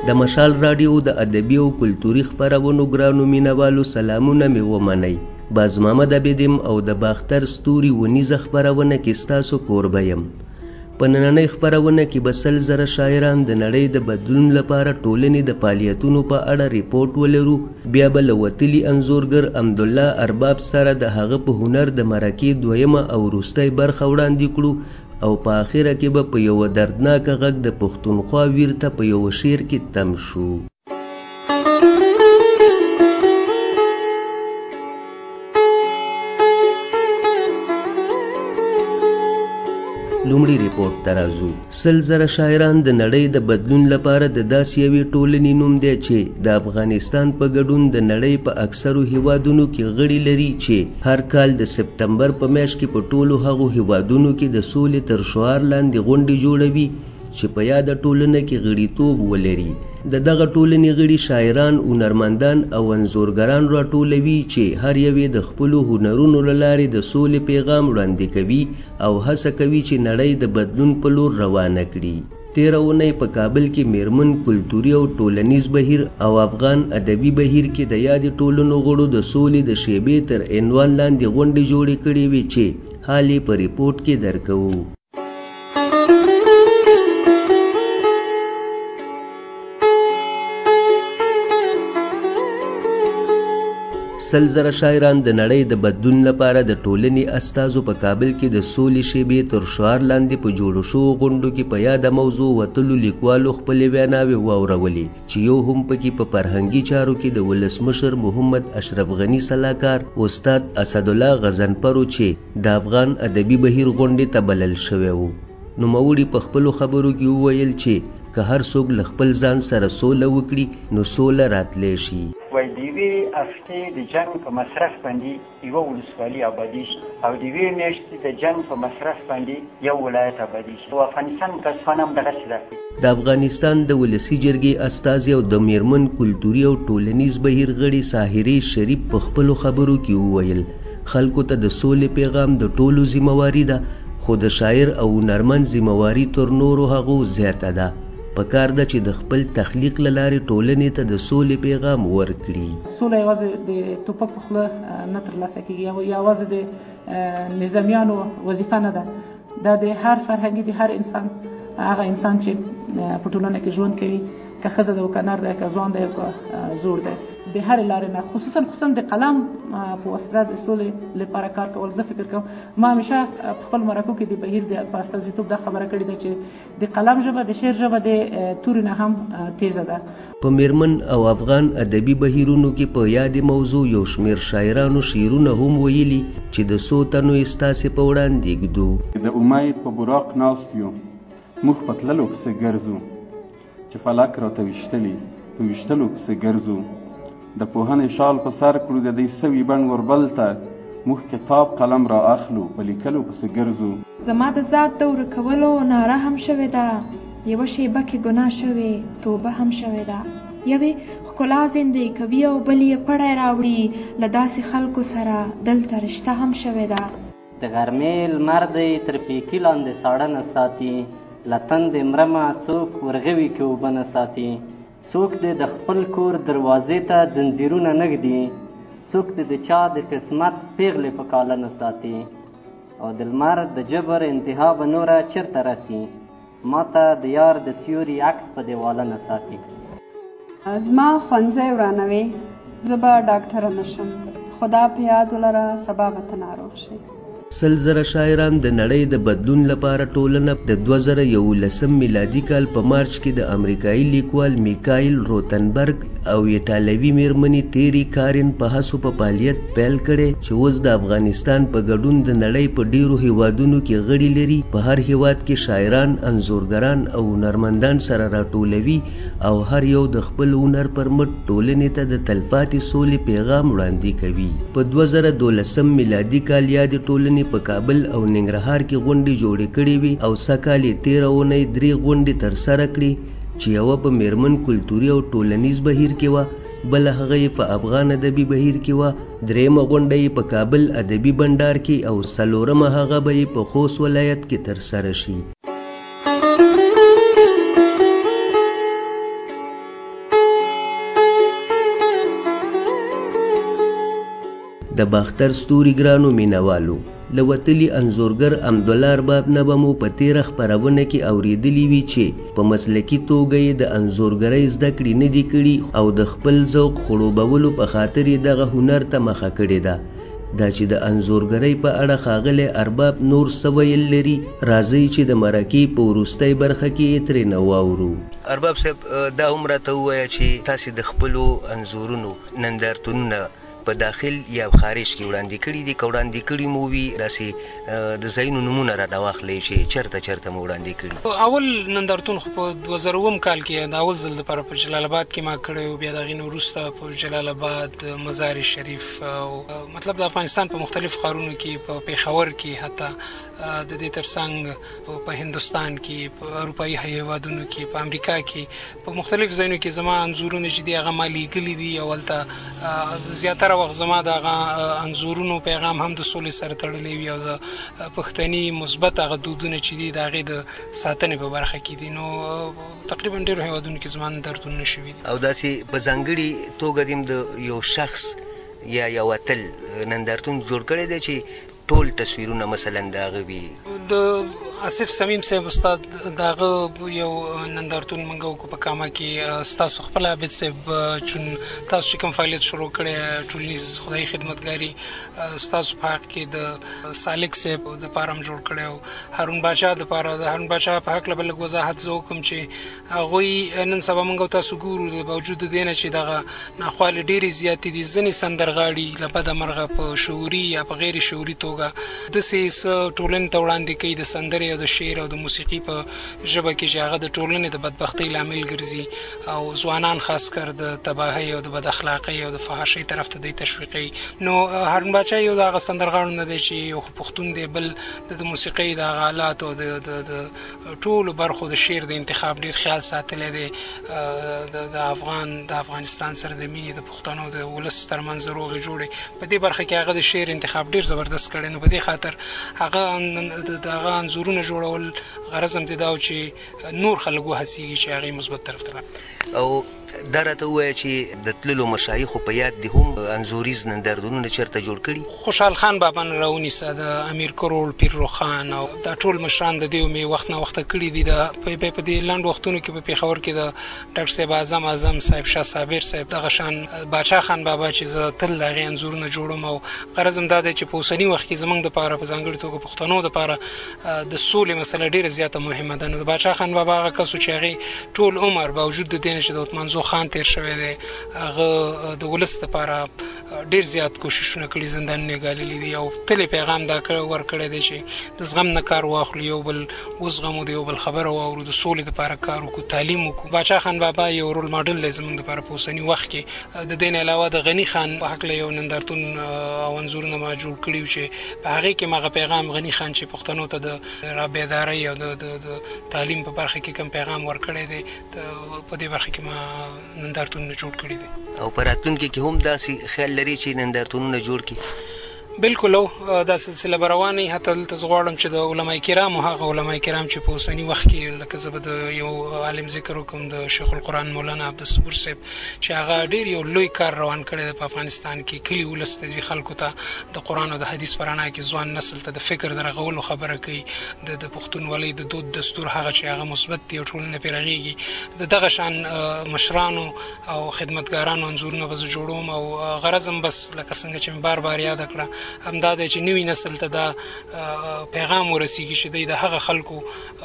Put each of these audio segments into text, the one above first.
د مشال راډیو د ادبي او کلتوري خپرونو ګرانو مینوالو سلامونه مې ومنئ. باز محمد عبیدم او د باختر ستوري ونیزه خپرونه کې ستاسو کوربه یم. په نننۍ خپرونه کې به 100,000 شاعران د نړۍ د بدلون لپاره ټولنې د فعالیتونو په اړه ریپورټ ولرو. بیا به له وتلي انځورګر حمدالله ارباب سره د هغه په هنر د مرکې دویمه او وروستۍ برخه وړاندې کړو او په آخره کې به په یوه دردناکه غږ د پښتونخوا ویر ته په یوه شعر کې تم شو. لومړی ریپورټ ته راځو. 100,000 شاعران د نړۍ د بدلون لپاره د داسې یوې ټولنې نوم دی چې د افغانستان په ګډون د نړۍ په اکثرو هیوادونو کې غړي لري چې هر کال د سپتمبر په میاشت کې په ټولو هغو هیوادونو کې د سولې تر شعار لاندې غونډې جوړوي چې په یاده ټولنه کې غړیتوب ولري. د دغه ټولنې غړي شاعران، هنرمندان او انځورګران راټولوي چې هر یو د خپلو هنرونو له لارې د سولې پیغام وړاندې کوي او هڅه کوي چې نړۍ د بدلون په لور روانه کړي. تېره اونۍ په کابل کې میرمن کلتوري او ټولنیز بهیر او افغان ادبي بهیر کې د یادې ټولنو غړو د سولې د شیبې تر عنوان لاندې غونډې جوړې کړې وې چې حال یې په ریپورټ کې درکوو. 100,000 شاعران د نړۍ د بدلون لپاره د ټولنې استازو په کابل کې د سولې شیبې تر شعار لاندې په جوړو شوو غونډو کې په یاده موضوع وتلو لیکوالو خپلې ویناوې واورولې چې یو هم پکې په فرهنګي چارو کې د ولسمشر محمد اشرف غني سلاکار استاد اسدالله غضنفر چې د افغان ادبي بهیر غونډې ته بلل شوی و. نوموړي په خپلو خبرو کې وویل چې که هر څوک له خپل ځان سره سوله وکړي نو سوله راتلی شي. وایي د یوې هفتې د جنګ په مصرف باندې یوه ولسوالي ابادي شي او د یوې میاشتې د جنګ په مصرف باندې یو ولایت ابادي شي. او افغانستان متاسفانه هم دغسې ده. د افغانستان د ولسي جرګې استازي او د میرمن کلتوري او ټولنیز بهیر غړي ساحرې شریف په خپلو خبرو کې وویل خلکو ته د سولې پیغام د ټولو ذمواري ده، خو د شاعر او هنرمند ذمواري تر نورو هغو زیاته ده. پکار ده چې د خپل تخلیق له لارې ټولنې ته د سولې پیغام ورکړي. سوله یوازې د ټوپک په خوله نه ترلاسه کېږي، یوازې د نظامیانو وظیفه نه ده. دا د هر فرهنګي د هر انسان، هغه انسان چې په ټولنه کې ژوند کوي، که ښځه ده او که نر ده، که ځوان دی او که زوړ دی، د هرې لارې نه خصوصا د قلم په وسیله د سولې لپاره کار کول. زه فکر کوم ما همیشه په خپل مرکو کې د بهیر په استازیتوب دا خبره کړې ده چې د قلم ژبه، د شعر ژبه د تورې نه هم تیزه ده. په میرمن او افغان ادبي بهیرونو کې په یادې موضوع یو شمېر شاعرانو شعرونه هم ویلي چې د څو تنو یې ستاسې په وړاندې ږدو. د امید په براق ناست یو موږ په تللو پسې ګرځو چې فلک راته ویشتلي په ویشتلو پسې ګرځو. د پوهنې شال په سر کړو د دې سوي بڼ وربل ته موږ کتاب قلم را اخلو په لیکلو پسې ګرځو. زما د ذات د ورکولو ناره هم شوې ده، یوه شیبه کې ګناه شوې توبه هم شوې ده. یوې ښکلا زندې کوي او بل یې پړی راوړي، له داسې خلکو سره دلته رشته هم شوې ده. د غرمې لمر دی تر پیکي لاندې ساړه نه ساتي، له تندې مرمه څوک ورغوي کې اوبه نه ساتي. څوک دې د خپل کور دروازې ته ځنځیرونه نږدي، څوک دې د چا د قسمت پیغلې په کاله نه ساتي. او د لمر د جبر انتها به نوره چېرته رسي، ما ته د یار د سیوري عکس په دیواله نه ساتي. زما ښوونځی ورانوي، زه به ډاکټره نه شم، خدا په یاد ولره سبا به ته ناروغ شي. 100,000 شاعران د نړۍ د بدلون لپاره ټولنه د 2011 میلادي کال په مارچ کې د امریکایي لیکوال میکایل روتنبرګ او ایټالوي میرمنې تیری کارین په هڅو په فعالیت پیل کړی چې اوس د افغانستان په ګډون د نړۍ په ډیرو هیوادونو کې غړي لري. په هر هیواد کې شاعران، انځورګران او هنرمندان سره راټولوي او هر یو د خپل هنر پر مټ ټولنې ته د تلپاتې سولې پیغام وړاندې کوي. په 2012 میلادي کال یادې ټولنې په کابل او ننګرهار کې غونډې جوړې کړې وي او سږکال یې 13 اونۍ 3 غونډې ترسره کړې چې یوه په میرمن کلتوري او ټولنیز بهیر کې وه، بله هغه یې په افغان ادبي بهیر کې وه، درېیمه غونډه یې په کابل ادبي بنډار کې او څلورمه هغه به یې په خوست ولایت کې ترسره شي. د باختر ستوري ګرانو مینوالو له وتلي انځورګر عبدالله ارباب نه به مو په تیره خپرونه کې اورېدلي وي چې په مسلکي توګه یې د انځورګرۍ زده کړې نه دي کړي او د خپل ذوق خړوبولو په خاطر یې دغه هنر ته مخه کړې ده. دا چې د انځورګرۍ په اړه ښاغلی ارباب نور څه ویل لري، راځئ چې د مرکې په وروستۍ برخه کې یې ترېنه واورو. ارباب صاحب، دا هم راته ووایه چې تاسې د خپلو انځورونو نندارتونونه په داخل یا خارج کې وړاندې کړي دي، که وړاندې کړي مو وي داسې د ځایونو نومونه رانه واخلئ چې چېرته مو وړاندې کړي. اول نندارتون خو په 2000 کال کې د اول ځل دپاره په جلال آباد کې ما کړی و، بیا د هغې نه وروسته په جلال آباد، مزار شریف، مطلب د افغانستان په مختلفو ښارونو کې، په پېښور کې، حتی د دې ترڅنګ په هندوستان کې، په اروپایي هیوادونو کې، په امریکا کې، په مختلفو ځایونو کې زما انځورونه چې دي هغه ما لیکلي دي. او هلته زیاتره وخت زما د هغه انځورونو پیغام هم د سولې سره تړلی وي او د پښتني مثبت هغه دودونه چې دي د هغې د ساتنې په برخه کې دي. نو تقریبا ډېرو هیوادونو کې زما نندارتونونه شوي دي. او داسې په ځانګړي توګه دې د یو شخص یا یو اتل نندارتون جوړ کړی دی چې ټول تصویرونه مثلا د هغه وي؟ د آصف صمیم صاحب استاد د هغه یو نندارتون موږ وکړو په کامه کې. ستاسو خپل عابد صاحب چون تاسو چې کوم فعالیت شروع کړی ټولنیز خدایي خدمتګاري، ستاسو په حق کې د سالک صاحب دپاره هم جوړ کړی و. هارون باچا دپاره د هارون باچا په هکله به لږ وضاحت زه وکړم چې هغوی نن سبا موږ تاسو ګورو د باوجود د دې نه چې دغه ناخوالې ډېرې زیاتې دي، ځینې سندرغاړي له بده مرغه په شعوري یا په غیر شعوري توګه داسې څه ټولنې ته وړاندې کوي د سندرې او د شعر او د موسیقي په ژبه کې چې هغه د ټولنې د بدبختۍ لامل ګرځي او ځوانان خاص کر د تباهۍ او د بد اخلاقۍ او د فحاشۍ طرف ته دی تشویقوي. نو هارون باچا یو د هغه سندرغاړو نه دی چې یو پښتون دی، بل د موسیقۍ د هغه آلات او د ټولو برخو د شعر د انتخاب ډېر خیال ساتلی دی. د افغانستان سره د مینې د پښتنو د ولس ترمنځ روغې جوړې په دې برخه کې هغه د شعر انتخاب ډېر زبردست کړی. نو په دې خاطر هغه د هغه انځورونه جوړول غرض هم دې دا و چې نور خلک وهڅېږي چې هغې مثبت طرف ته راغلي. او دا راته ووایه چې د تللو مشایخو په یاد دي هم انځوریز نندارتونونه چېرته جوړ کړي؟ خوشحال خان بابا نه راونیسه، د امیر کروړ، پیر روخان او دا ټول مشران د دې مې وخت نه وخته کړي دي. په دې لنډ وختونو کې په پېښور کې د ډاکټر صاحب اعظم صاحب، شاه صابر صاحب، دغه شان باچا خان بابا چې زه تل د هغې انځورونه جوړم. او غرض هم دا دی چې په اوسني وخت کې زموږ دپاره په ځانګړې توګه پښتنو دپاره د سولې مسله ډېره زیاته مهمه ده. نو د باچا خان بابا هغه کس و چې هغې ټول عمر باوجود د دې نه چې د عثمانزو خان تېر شوی دی، هغه د ولس دپاره ډېر زیات کوششونه کړي، زندانونه یې ګاللي دي او تل یې پیغام دا ورکړی دی چې د زغم نه کار واخلو، یو بل وزغمو، د یو بل خبره واورو، د سولې دپاره کار وکړو، تعلیم وکړو. باچا خان بابا یو رول ماډل دی زموږ دپاره په اوسني وخت کې. د دې نه علاوه د غني خان په هکله یو نندارتون او انځورونه ما جوړ کړي و چې په هغې کې هغه پیغام غني خان چې پښتنو ته د رابیدارۍ او د تعلیم په برخه کې کوم پیغام ورکړی دی، په دې برخه کې ما نندارتونونه جوړ کړي دي. او په راتلونکي کې هم داسې خیال لري چې نندارتونونه جوړ کړي؟ بالکل دا سلسله به روانه وي. حتی دلته زه غواړم چې د علما کرامو، هغه علما کرام چې په اوسني وخت کې لکه زه به د یو عالم ذکر وکړم، د شیخ القرآن مولانا عبدالصبور صاحب چې هغه ډېر یو لوی کار روان کړی دی په افغانستان کې. کلي ولس ته ځي، خلکو ته د قرآن او د حدیث په رڼا کې ځوان نسل ته د فکر د رغولو خبره کوي، د پښتونولۍ د دود دستور هغه چې هغه مثبت دی او ټولنه پرې رغېږي. د دغه شان مشرانو او خدمتګارانو انځورونه به زه جوړوم. او غرض هم بس لکه څنګه چې مې بار بار یاده کړه همدا دی چې نوي نسل ته دا پیغام ورسیږي چې دوی د هغه خلکو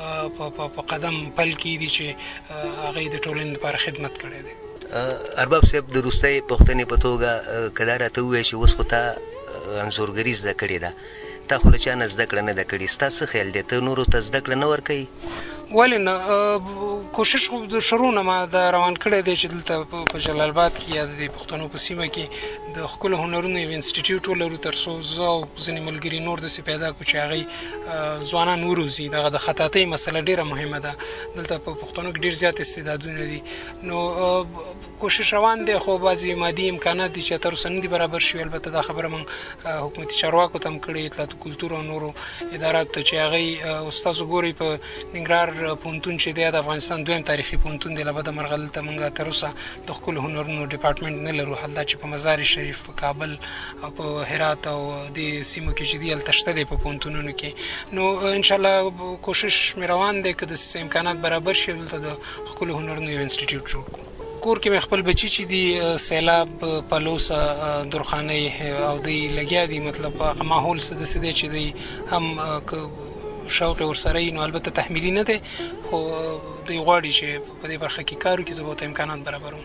په قدم پل کې دي چې هغوی د ټولنې لپاره خدمت کړی دی. ارباب صاحب، د وروستۍ پوښتنې په توګه که دا راته ووایې چې اوس خو تا انځورګري زده کړې ده، تا خو له چا نه زده کړه نه ده کړې، ستا څه خیال دی؟ ته نورو ته زده کړه نه ورکوي؟ ولې نه، کوشش خو د شروع نه ما دا روان کړی دی چې دلته په جلال آباد کې یا د پښتنو په سیمه کې د ښکلو هنرونو یو انسټیټیوټ ولرو، تر څو زه او ځینې ملګري نور داسې پیدا کړو چې هغوی ځوانان وروزي. دغه د خطاطۍ مسله ډېره مهمه ده. دلته په پښتنو کې ډېر زیات استعدادونه دي. نو کوشش روان دی، خو بعضې مادي امکانات دي چې تر اوسه نه دي برابر شوي. البته دا خبره موږ حکومتي چارواکو ته هم کړې، اطلاعات کلتور او نورو اداراتو ته، چې هغوی ستاسو ګورئ په ننګرهار پوهنتون چې دی د افغانستان دویم تاریخي پوهنتون دی، له بده مرغه دلته موږ تر اوسه د ښکلو هنرونو ډپارټمنټ نه لرو. حال دا چې په مزار شریف شریف په کابل او په هرات او د سیمو کې چې دي هلته شته دی په پوهنتونونو کې. نو انشاءالله کوشش مې روان دی که داسې امکانات برابر شي دلته د ښکلو هنرونو یو انسټیټیوټ جوړ کړو. کور کې مې خپل بچي چې دي سیلاب پلوسه درخانۍ او دوی لګیا دي، مطلب هغه ماحول څه داسې دی چې دوی هم که شوق یې ورسره وي نو البته تحمیلي نه دی، خو دوی غواړي چې په دې برخه کې کار وکړي، زه به ورته امکانات برابروم.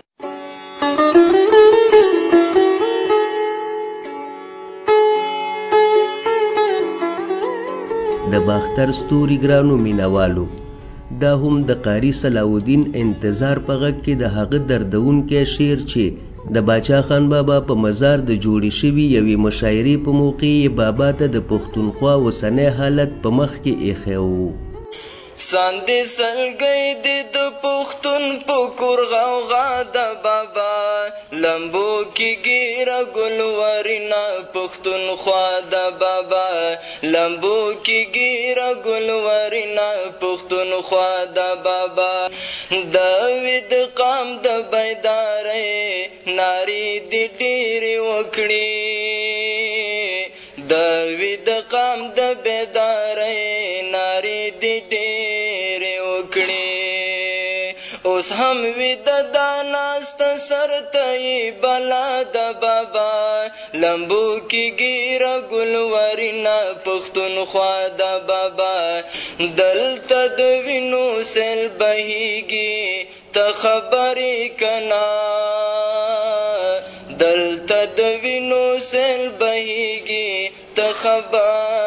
د باختر ستوري ګرانو مینوالو، دا هم د قاری صلاح الدین انتظار په غږ کې د هغه دردونکی شعر چې د باچا خان بابا په مزار د جوړې شوي یوې مشاعرې په موقع یې بابا ته د پښتونخوا اوسنی حالت په مخ کې ایښی و. ساندې سلګۍ دې د پښتون په کور غوغا د بابا، لمبو کې ګیره ګل ورینا پښتونخوا د بابا، لمبو کې ګیره ګل ورینا پښتونخوا د بابا. د وید قام د بیدارۍ نارې دې ډېرې وکړي، د وید قام د بیدارۍ نارې دې ډېرې وکړي. اوس هم وید دا ناسته سر ته یې بلا د بابا، لمبو کې ګیره ګل ورینا پښتونخوا د بابا. دلته د وینو سیل بهیږي ته خبرې کنا، دلته د وینو سیل بهیږي ته خبر